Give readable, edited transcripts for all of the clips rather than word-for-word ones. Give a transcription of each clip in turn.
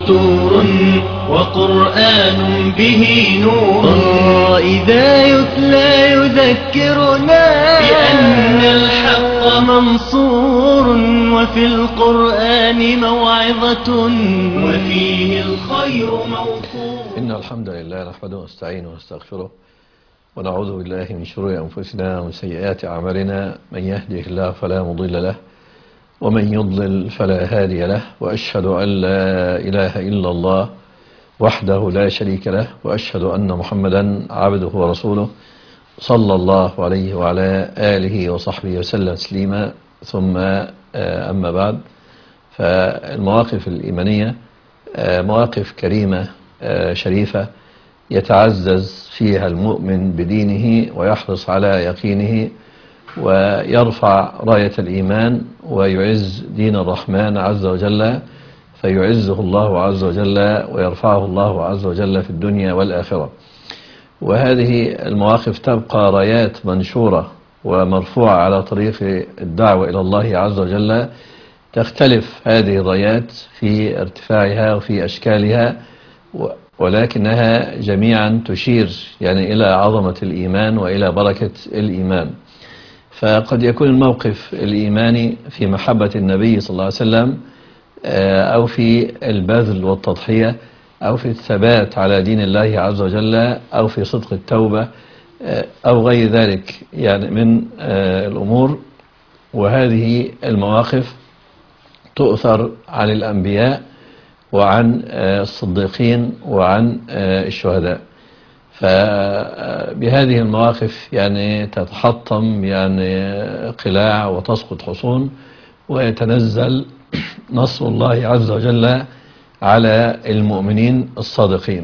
دستور وقرآن به نور إذا يتلى يذكرنا بأن الحق منصور وفي القرآن موعظة وفيه الخير موفور. إن الحمد لله نحمده ونستعينه ونستغفره ونعوذ بالله من شرور أنفسنا ومن سيئات أعمالنا. من يهده الله فلا مضل له ومن يضلل فلا هادي له، وأشهد أن لا إله إلا الله وحده لا شريك له، وأشهد أن محمدا عبده ورسوله صلى الله عليه وعلى آله وصحبه وسلم تسليما. ثم أما بعد، فالمواقف الإيمانية مواقف كريمة شريفة يتعزز فيها المؤمن بدينه ويحرص على يقينه ويرفع راية الإيمان ويعز دين الرحمن عز وجل، فيعزه الله عز وجل ويرفعه الله عز وجل في الدنيا والآخرة. وهذه المواقف تبقى رايات منشورة ومرفوعة على طريق الدعوة إلى الله عز وجل. تختلف هذه الرايات في ارتفاعها وفي أشكالها، ولكنها جميعا تشير إلى عظمة الإيمان وإلى بركة الإيمان. فقد يكون الموقف الإيماني في محبة النبي صلى الله عليه وسلم، أو في البذل والتضحية، أو في الثبات على دين الله عز وجل، أو في صدق التوبة، أو غير ذلك من الأمور. وهذه المواقف تؤثر عن الأنبياء وعن الصديقين وعن الشهداء. فبهذه المواقف تتحطم قلاع وتسقط حصون ويتنزل نصر الله عز وجل على المؤمنين الصادقين.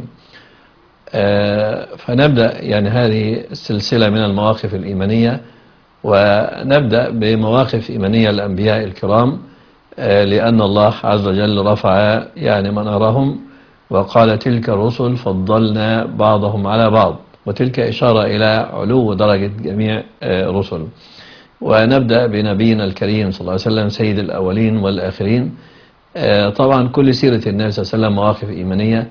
فنبدأ هذه السلسلة من المواقف الإيمانية، ونبدأ بمواقف إيمانية الأنبياء الكرام، لأن الله عز وجل رفع منارهم وقال تلك الرسل فضلنا بعضهم على بعض، وتلك إشارة إلى علو درجة جميع الرسل. ونبدأ بنبينا الكريم صلى الله عليه وسلم سيد الأولين والآخرين. طبعا كل سيرة النبي صلى الله عليه وسلم مواقف إيمانية،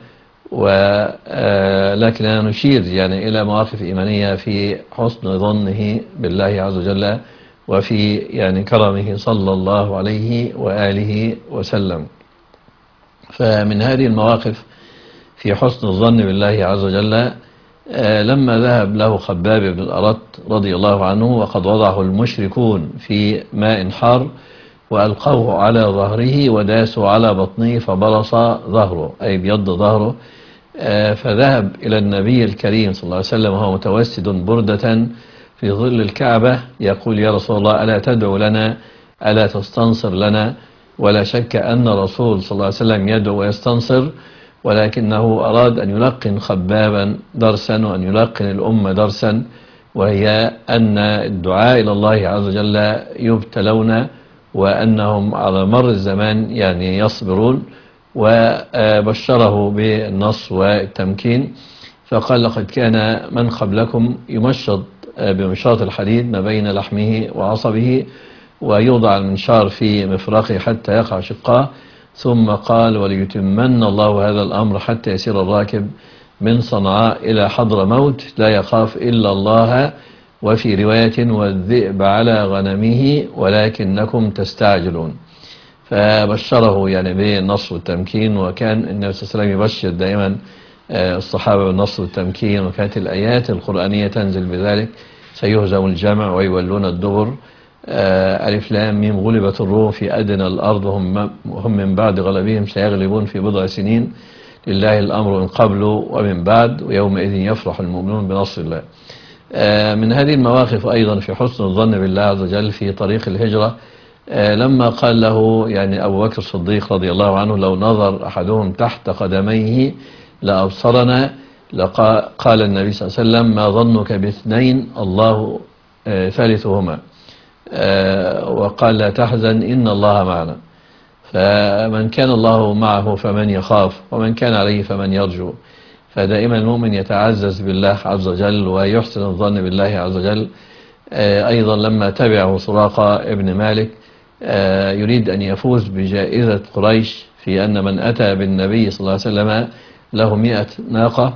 ولكننا نشير إلى مواقف إيمانية في حسن ظنه بالله عز وجل وفي كرمه صلى الله عليه وآله وسلم. فمن هذه المواقف في حسن الظن بالله عز وجل، لما ذهب له خباب بن الأرت رضي الله عنه وقد وضعه المشركون في ماء حار وألقوه على ظهره وداسوا على بطنه فبرص ظهره، أي بيض ظهره. فذهب إلى النبي الكريم صلى الله عليه وسلم وهو متوسد بردة في ظل الكعبة يقول يا رسول الله ألا تدعو لنا، ألا تستنصر لنا؟ ولا شك أن الرسول صلى الله عليه وسلم يدعو ويستنصر، ولكنه أراد أن يلقن خبابا درسا وأن يلقن الأمة درسا، وهي أن الدعاء إلى الله عز وجل يبتلون، وأنهم على مر الزمان يصبرون. وبشره بالنصر والتمكين، فقال لقد كان من قبلكم يمشط بمشاط الحديد ما بين لحمه وعصبه، ويوضع المنشار في مفرقه حتى يقع شقاه، ثم قال وليتمن الله هذا الأمر حتى يسير الراكب من صنعاء إلى حضر موت لا يخاف إلا الله، وفي رواية والذئب على غنمه ولكنكم تستعجلون. فبشره بالنصر والتمكين، وكان النبي صلى الله عليه وسلم يبشر دائما الصحابة بالنصر والتمكين، وكانت الآيات القرآنية تنزل بذلك: سيهزم الجمع ويولون الدبر، ألف لام ميم غلبت الروم في أدنى الأرض وهم من بعد غلبهم سيغلبون في بضع سنين، لله الأمر من قبل ومن بعد ويومئذ يفرح المؤمنون بنصر الله. من هذه المواقف أيضا في حسن الظن بالله عز وجل في طريق الهجرة، لما قال له أبو بكر الصديق رضي الله عنه لو نظر أحدهم تحت قدميه لأبصرنا، قال النبي صلى الله عليه وسلم ما ظنك باثنين الله ثالثهما، وقال لا تحزن إن الله معنا. فمن كان الله معه فمن يخاف، ومن كان عليه فمن يرجو. فدائما المؤمن يتعزز بالله عز وجل ويحسن الظن بالله عز وجل. أيضا لما تبعه سراقة ابن مالك يريد أن يفوز بجائزة قريش في أن من أتى بالنبي صلى الله عليه وسلم له 100 ناقة،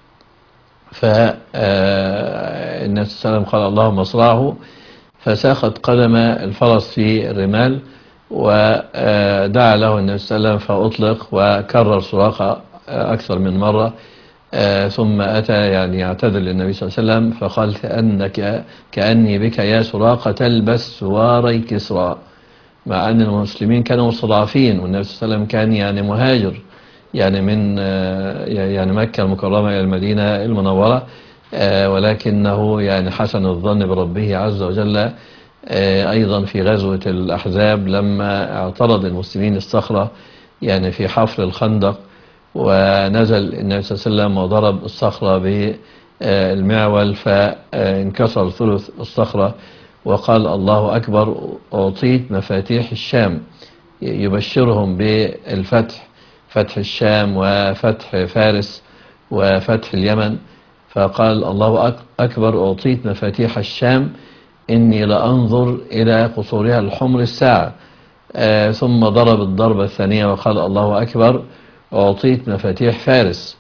فالنبي صلى الله عليه وسلم قال اللهم اصرعه، فساقت قدم الفرس في الرمال، ودعا له النبي صلى الله عليه وسلم فأطلق، وكرر سراقة أكثر من مرة. ثم أتى يعني يعتذر للنبي صلى الله عليه وسلم فقال كأني بك يا سراقة تلبس سواري كسرى، مع أن المسلمين كانوا مستضعفين، والنبي صلى الله عليه وسلم كان يعني مهاجر يعني من يعني مكة المكرمة إلى المدينة المنورة، ولكنه يعني حسن الظن بربه عز وجل. أيضا في غزوة الأحزاب لما اعترض المسلمين الصخرة يعني في حفر الخندق، ونزل النبي صلى الله عليه وسلم وضرب الصخرة بالمعول فانكسر ثلث الصخرة، وقال الله أكبر أعطيت مفاتيح الشام، يبشرهم بالفتح، فتح الشام وفتح فارس وفتح اليمن. فقال الله أكبر أعطيت مفاتيح الشام إني لأنظر إلى قصورها الحمر الساعة. ثم ضرب الضربة الثانية وقال الله أكبر أعطيت مفاتيح فارس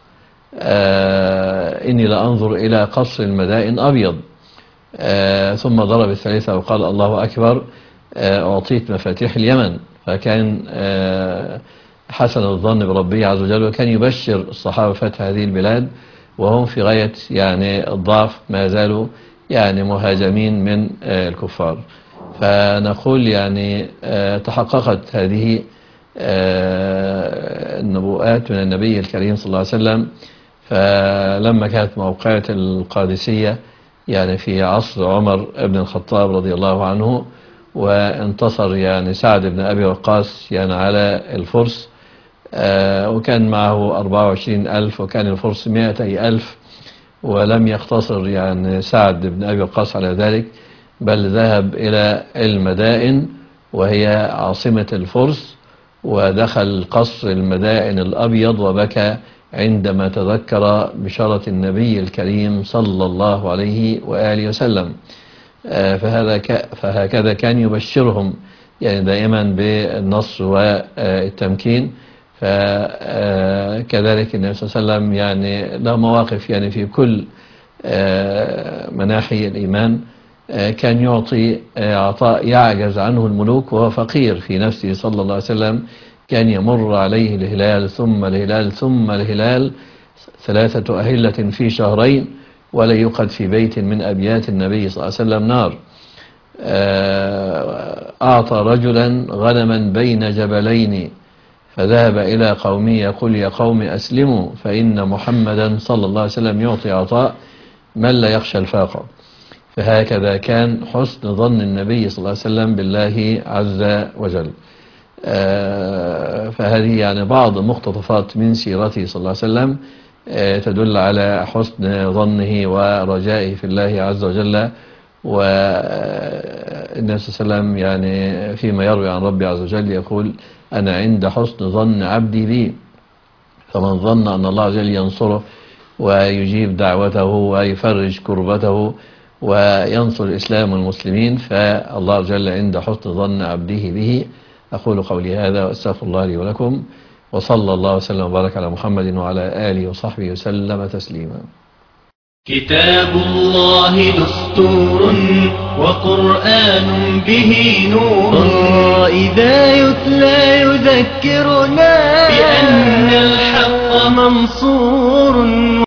إني لأنظر إلى قصر المدائن أبيض. ثم ضرب الثالثة وقال الله أكبر أعطيت مفاتيح اليمن. فكان حسن الظن بربه عز وجل، وكان يبشر الصحابة فتح هذه البلاد وهم في غاية يعني الضعف، ما زالوا يعني مهاجمين من الكفار. فنقول يعني تحققت هذه النبوءات من النبي الكريم صلى الله عليه وسلم. فلما كانت موقعة القادسية يعني في عصر عمر بن الخطاب رضي الله عنه، وانتصر يعني سعد بن أبي وقاص يعني على الفرس، وكان معه 24,000 وكان الفرس 200,000، ولم يقتصر يعني سعد بن أبي وقاص على ذلك، بل ذهب إلى المدائن وهي عاصمة الفرس، ودخل قصر المدائن الأبيض وبكى عندما تذكر بشارة النبي الكريم صلى الله عليه وآله وسلم. فهكذا كان يبشرهم يعني دائما بالنصر والتمكين. فكذلك النبي صلى الله عليه وسلم يعني له مواقف يعني في كل مناحي الإيمان. كان يعطي عطاء يعجز عنه الملوك وهو فقير في نفسه صلى الله عليه وسلم. كان يمر عليه الهلال ثم الهلال ثم الهلال 3 أهلة في شهرين، ولا يوقد في بيت من أبيات النبي صلى الله عليه وسلم نار. أعطى رجلا غنما بين جبلين فذهب إلى قومه يقول يا قوم أسلموا فإن محمدا صلى الله عليه وسلم يعطي عطاء من لا يخشى الفاقة. فهكذا كان حسن ظن النبي صلى الله عليه وسلم بالله عز وجل. فهذه يعني بعض مقتطفات من سيرته صلى الله عليه وسلم تدل على حسن ظنه ورجائه في الله عز وجل. والنبي صلى الله عليه وسلم يعني فيما يروي عن ربي عز وجل يقول أنا عند حسن ظن عبدي بي، فمن ظن أن الله عز وجل ينصره ويجيب دعوته ويفرج كربته وينصر الإسلام والمسلمين، فالله عز وجل عند حسن ظن عبده به. أقول قولي هذا وأستغفر الله لي ولكم، وصلى الله وسلم وبارك على محمد وعلى آله وصحبه وسلم تسليما. كتاب الله دستور وقرآن به نور، إذا يتلى يذكرنا بأن الحق منصور.